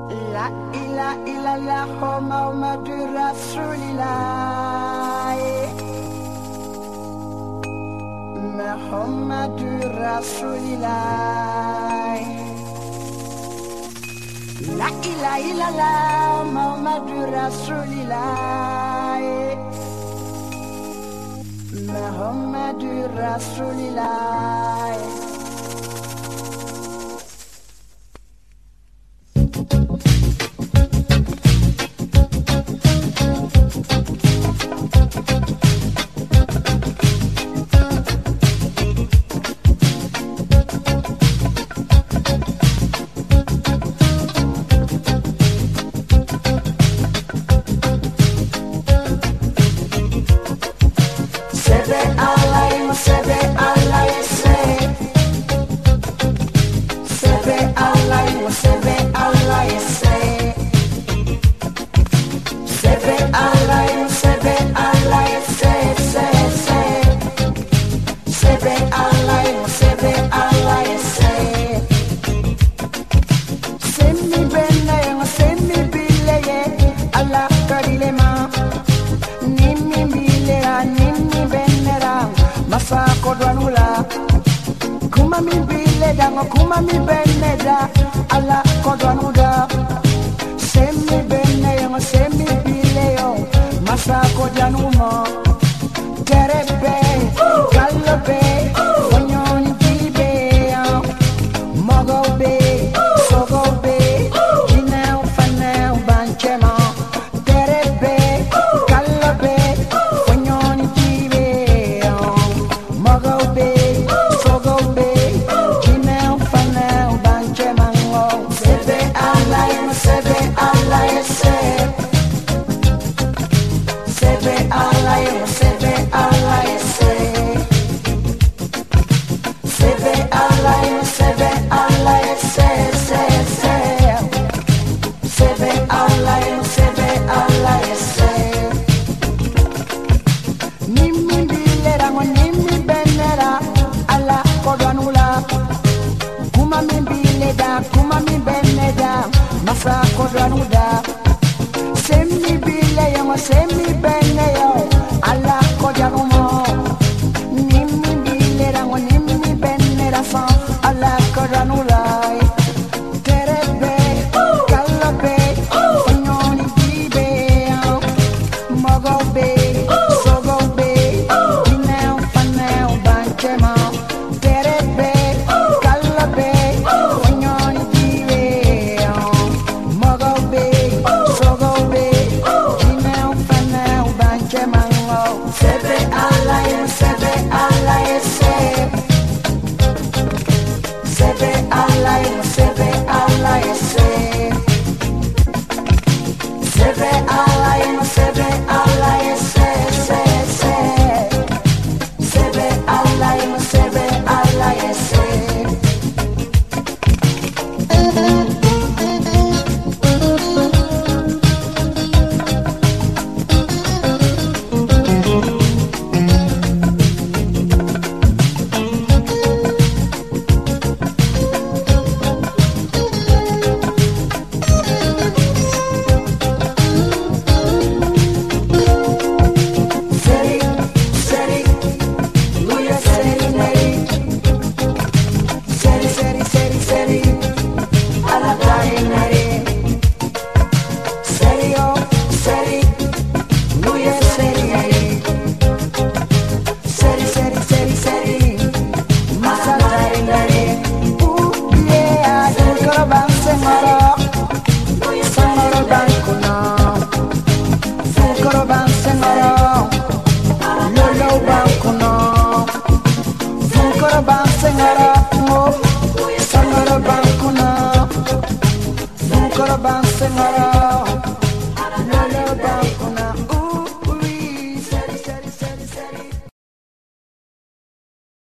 La ilaha illallah Muhammadur Rasulillah, Muhammadur Rasulillah. La ilaha illallah Muhammadur Rasulillah, Muhammadur Rasulillah. Kuma mi beneda ala kodwanuda semi benne yo semi bile yo masa kodwanumo terebe kalobe onyoni bibe mogobe sogobe jinao fanao banchema terebe kalobe onyoni bibe mogobe sogobe Kuma mi beneda masa kodwanuda semi bile yo semi bene yo ala kodwanumo nimi bile rango nimi beneda fa ala kodwanuda terebe kalobe onyoni bibe mogobe sogobe ineo faneo banchema terebe kalobe Sangara